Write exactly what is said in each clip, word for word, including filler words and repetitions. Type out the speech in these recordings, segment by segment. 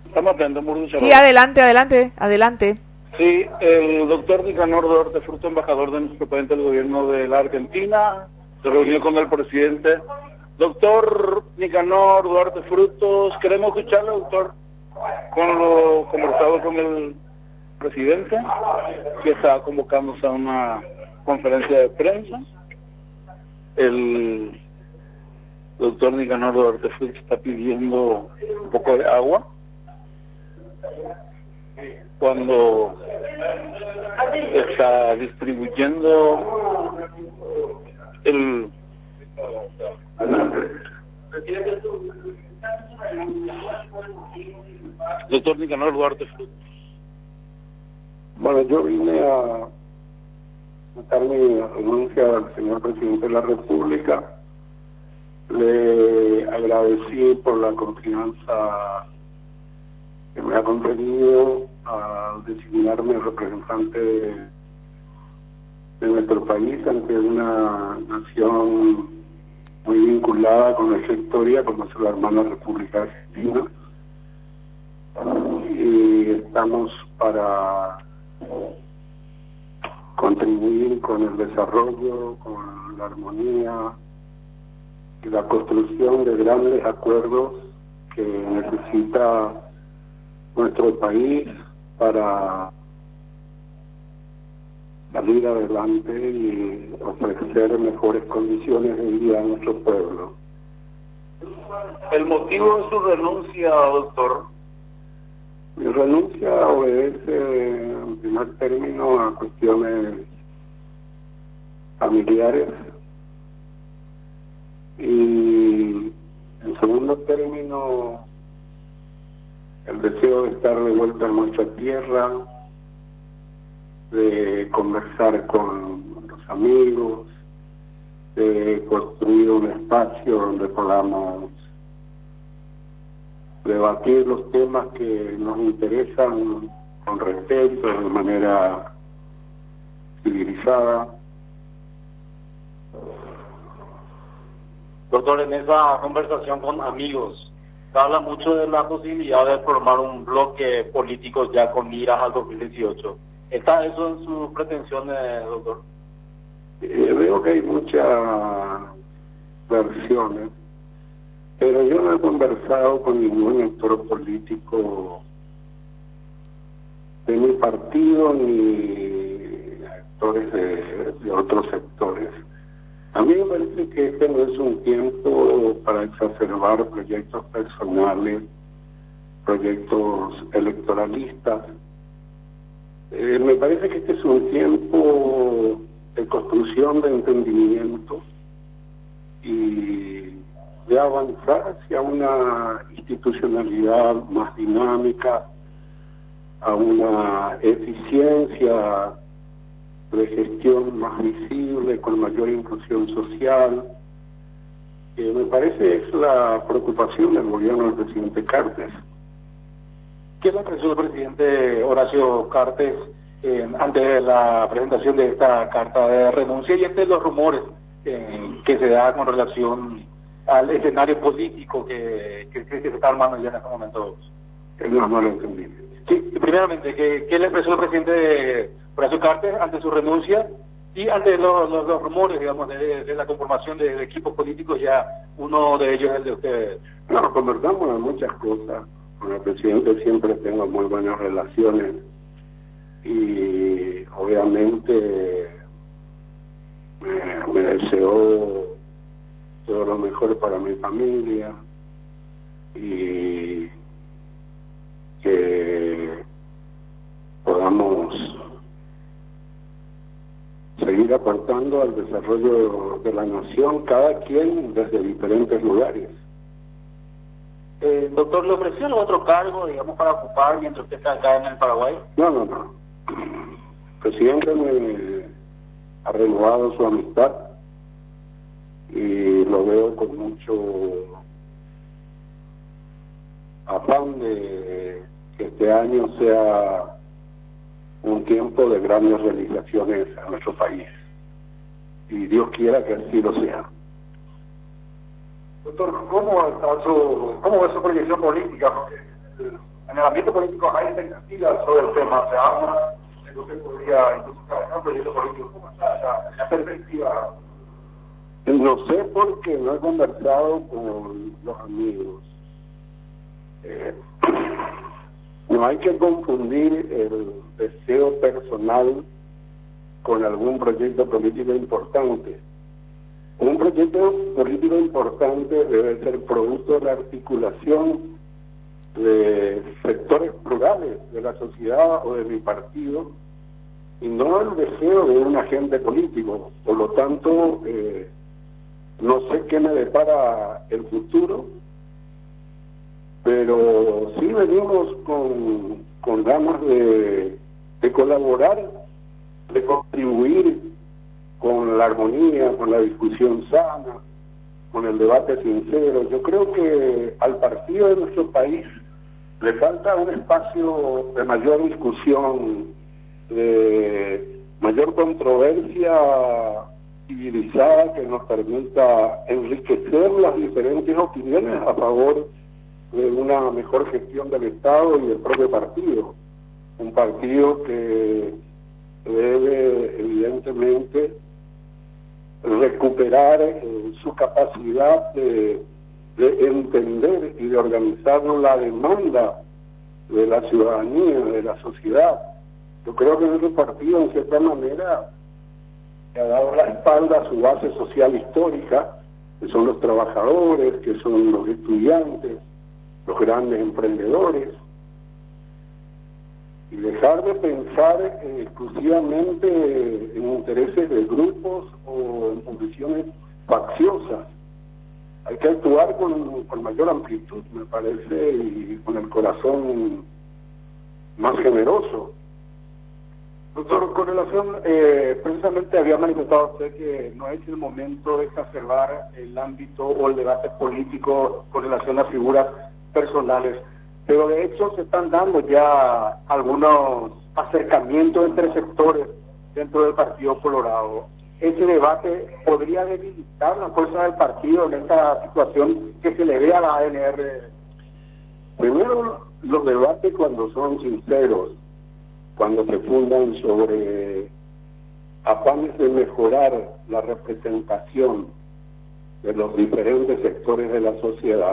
Estamos atentos, Murducha. Sí, adelante, adelante, adelante. Sí, el doctor Nicanor Duarte Fruto, embajador de nuestro país del gobierno de la Argentina, se reunió con el presidente. Doctor Nicanor Duarte Frutos, queremos escucharle, doctor, con lo conversado con el presidente, que está convocándose a una conferencia de prensa. El doctor Nicanor Duarte Frutos está pidiendo un poco de agua cuando está distribuyendo el doctor Nicanor Duarte Frutos. Bueno, yo vine a dar mi renuncia al señor presidente de la República. Le agradecí por la confianza que me ha concedido a designarme representante de, de nuestro país ante una nación muy vinculada con nuestra historia, como es la hermana República Argentina. Y estamos para contribuir con el desarrollo, con la armonía y la construcción de grandes acuerdos que necesita nuestro país para salir adelante y ofrecer mejores condiciones de vida a nuestro pueblo. El motivo de su renuncia, doctor. Mi renuncia obedece en primer término a cuestiones familiares y en segundo término el deseo de estar de vuelta en nuestra tierra, de conversar con los amigos, de construir un espacio donde podamos debatir los temas que nos interesan con respeto, de manera civilizada. Doctor, en esa conversación con amigos, se habla mucho de la posibilidad de formar un bloque político ya con miras al dos mil dieciocho. ¿Está eso en sus pretensiones, doctor? Eh, veo que hay muchas versiones, pero yo no he conversado con ningún actor político de mi partido ni actores de, de otros sectores. A mí me parece que este no es un tiempo para exacerbar proyectos personales, proyectos electoralistas. Eh, me parece que este es un tiempo de construcción de entendimiento y de avanzar hacia una institucionalidad más dinámica, a una eficiencia de gestión más visible, con mayor inclusión social, que me parece es la preocupación del gobierno del presidente Cartes. ¿Qué le pareció el presidente Horacio Cartes eh, ante la presentación de esta carta de renuncia y entre los rumores eh, que se da con relación al escenario político que, que, que se está armando ya en estos momentos? No, no lo entendí. Sí, primeramente, ¿qué, qué le expresó el presidente Horacio Cartes ante su renuncia y ante los, los, los rumores, digamos, de, de la conformación de, de equipos políticos? Ya uno de ellos es el de ustedes. No, conversamos de muchas cosas. Con el presidente siempre tengo muy buenas relaciones y obviamente me, me deseó todo lo mejor para mi familia y que podamos seguir aportando al desarrollo de la nación, cada quien desde diferentes lugares. Eh, doctor, ¿le ofreció algún otro cargo, digamos, para ocupar mientras usted está acá en el Paraguay? No, no, no. El presidente me ha renovado su amistad y lo veo con mucho afán de que este año sea un tiempo de grandes realizaciones a nuestro país. Y Dios quiera que así lo sea. Doctor, ¿cómo está su, cómo es su proyección política? en el ambiente político hay expectativas sobre el tema, se habla de que usted podría incluso trabajar un proyecto político. ¿Cómo está esa, esa perspectiva? No sé porque no he conversado con los amigos. Eh, no hay que confundir el deseo personal con algún proyecto político importante. Un proyecto político importante debe ser producto de la articulación de sectores plurales de la sociedad o de mi partido, y no el deseo de un agente político. Por lo tanto, eh, no sé qué me depara el futuro, pero sí venimos con, con ganas de, de colaborar, de contribuir con la armonía, con la discusión sana, con el debate sincero. Yo creo que al partido de nuestro país le falta un espacio de mayor discusión, de mayor controversia civilizada que nos permita enriquecer las diferentes opiniones a favor de una mejor gestión del Estado y del propio partido. Un partido que debe evidentemente recuperar eh, su capacidad de, de entender y de organizar la demanda de la ciudadanía, de la sociedad. Yo creo que nuestro partido, en cierta manera, ha dado la espalda a su base social histórica, que son los trabajadores, que son los estudiantes, los grandes emprendedores, y dejar de pensar eh, exclusivamente en intereses de grupos o en posiciones facciosas. Hay que actuar con, con mayor amplitud, me parece, y con el corazón más generoso. Doctor, con relación, eh, precisamente había manifestado usted que no es el momento de exacerbar el ámbito o el debate político con relación a figuras personales, pero de hecho se están dando ya algunos acercamientos entre sectores dentro del Partido Colorado. ¿Ese debate podría debilitar la fuerza del partido en esta situación que se le ve a la A N R? Primero, los debates, cuando son sinceros, cuando se fundan sobre afanes de mejorar la representación de los diferentes sectores de la sociedad,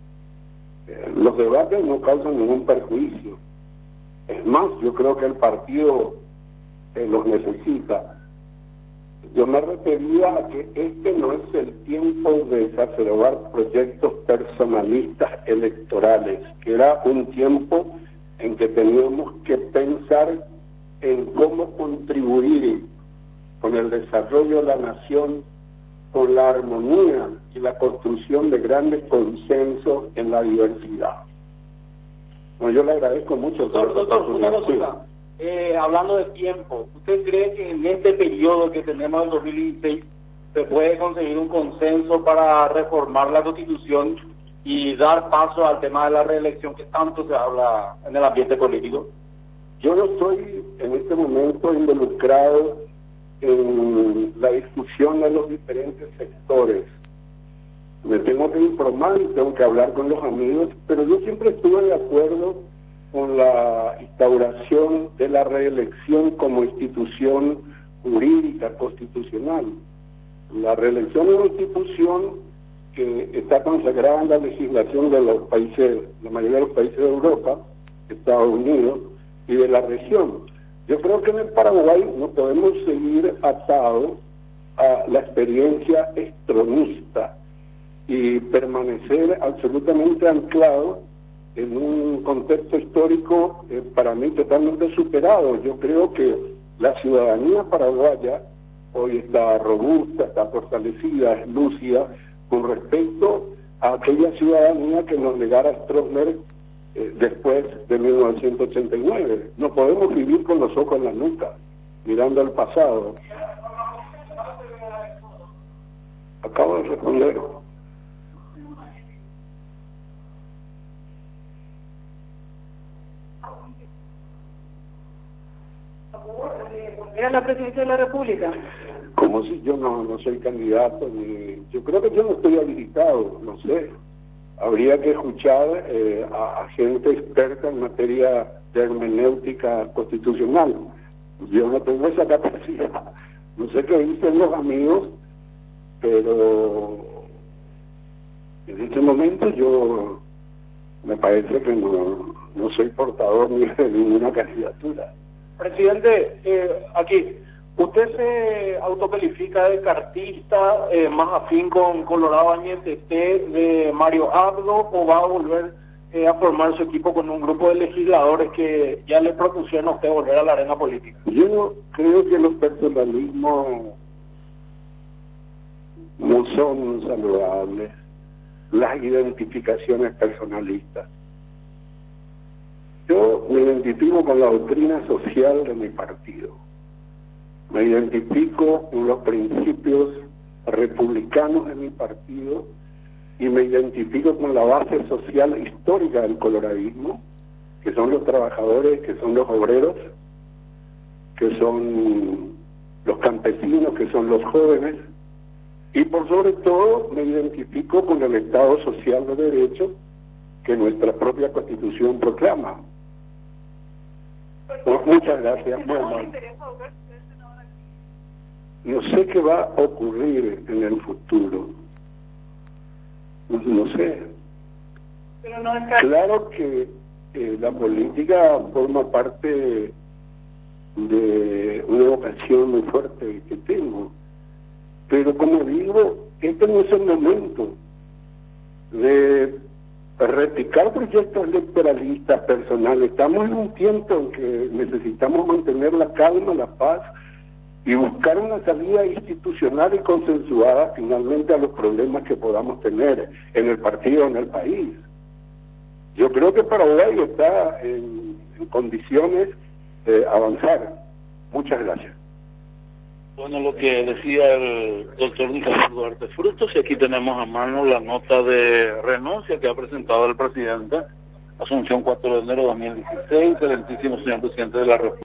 eh, los debates no causan ningún perjuicio. Es más, yo creo que el partido eh, los necesita. Yo me refería a que este no es el tiempo de exacerbar proyectos personalistas electorales, que era un tiempo en que teníamos que pensar en cómo contribuir con el desarrollo de la nación, con la armonía y la construcción de grandes consensos en la diversidad. Bueno, yo le agradezco mucho. Doctor, doctor, una cosa, eh, hablando de tiempo, ¿usted cree que en este periodo que tenemos del dos mil dieciséis se puede conseguir un consenso para reformar la Constitución y dar paso al tema de la reelección que tanto se habla en el ambiente político? Yo no estoy en este momento involucrado en la discusión de los diferentes sectores. Me tengo que informar y tengo que hablar con los amigos, pero yo siempre estuve de acuerdo con la instauración de la reelección como institución jurídica constitucional. La reelección es una institución que está consagrada en la legislación de los países, la mayoría de los países de Europa, Estados Unidos y de la región. Yo creo que en el Paraguay no podemos seguir atados a la experiencia estronista y permanecer absolutamente anclados en un contexto histórico eh, para mí totalmente superado. Yo creo que la ciudadanía paraguaya hoy está robusta, está fortalecida, es lúcida con respecto a aquella ciudadanía que nos legara Stroessner eh, después de mil novecientos ochenta y nueve. No podemos vivir con los ojos en la nuca, mirando al pasado. Acabo de responder. ¿Era la presidencia de la República? Como si yo no, no soy candidato, ni yo creo que yo no estoy habilitado, no sé, habría que escuchar eh, a, a gente experta en materia de hermenéutica constitucional. Yo no tengo esa capacidad. No sé qué dicen los amigos, pero en este momento yo me parece que no, no soy portador ni de ninguna candidatura. Presidente, eh, aquí, ¿usted se autocalifica de cartista eh, más afín con Colorado Añetete de Mario Abdo, o va a volver eh, a formar su equipo con un grupo de legisladores que ya le propusieron a usted volver a la arena política? Yo creo que los personalismos no son saludables, las identificaciones personalistas. Yo me identifico con la doctrina social de mi partido, me identifico con los principios republicanos de mi partido y me identifico con la base social histórica del coloradismo, que son los trabajadores, que son los obreros, que son los campesinos, que son los jóvenes, y por sobre todo me identifico con el Estado social de derecho que nuestra propia Constitución proclama. Pues muchas gracias. Bueno, no sé qué va a ocurrir en el futuro. No, no sé. Pero no es Claro que eh, la política forma parte de una vocación muy fuerte que tengo. Pero como digo, este no es el momento de replicar proyectos electoralistas personales. Estamos en un tiempo en que necesitamos mantener la calma, la paz y buscar una salida institucional y consensuada finalmente a los problemas que podamos tener en el partido, en el país. Yo creo que Paraguay está en, en condiciones de avanzar. Muchas gracias. Bueno, lo que decía el doctor Nicanor Duarte Frutos, y aquí tenemos a mano la nota de renuncia que ha presentado el presidente, Asunción cuatro de enero de dos mil dieciséis, excelentísimo señor presidente de la República.